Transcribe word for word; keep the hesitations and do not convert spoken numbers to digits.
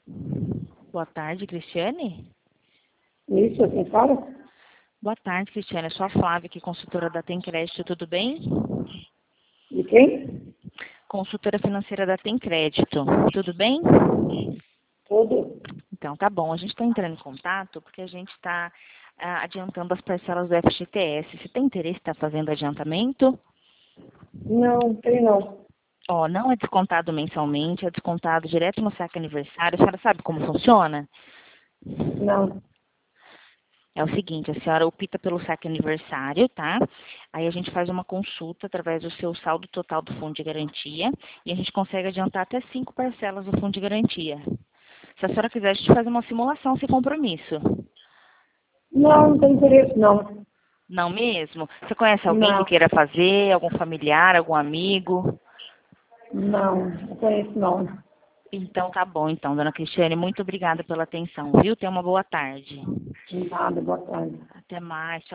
Boa tarde, Cristiane. Isso, quem fala? Boa tarde, Cristiane. Eu sou a Flávia, aqui, consultora da Tem Crédito, tudo bem? De quem? Consultora financeira da Tem Crédito, tudo bem? Tudo. Então, tá bom. A gente está entrando em contato porque a gente está ah, adiantando as parcelas do F G T S. Você tem interesse em estar fazendo adiantamento? Não, tem não. Ó, não é descontado mensalmente, é descontado direto no saque aniversário. A senhora sabe como funciona? Não. É o seguinte, a senhora opta pelo saque aniversário, tá? Aí a gente faz uma consulta através do seu saldo total do fundo de garantia e a gente consegue adiantar até cinco parcelas do fundo de garantia. Se a senhora quiser, a gente faz uma simulação sem compromisso. Não, não tem interesse não. Não mesmo? Você conhece alguém que Não. queira fazer? Algum familiar, algum amigo? Não, não conheço não. Então tá bom, então, dona Cristiane, muito obrigada pela atenção, viu? Tenha uma boa tarde. Nada, boa tarde. Até mais. Tchau.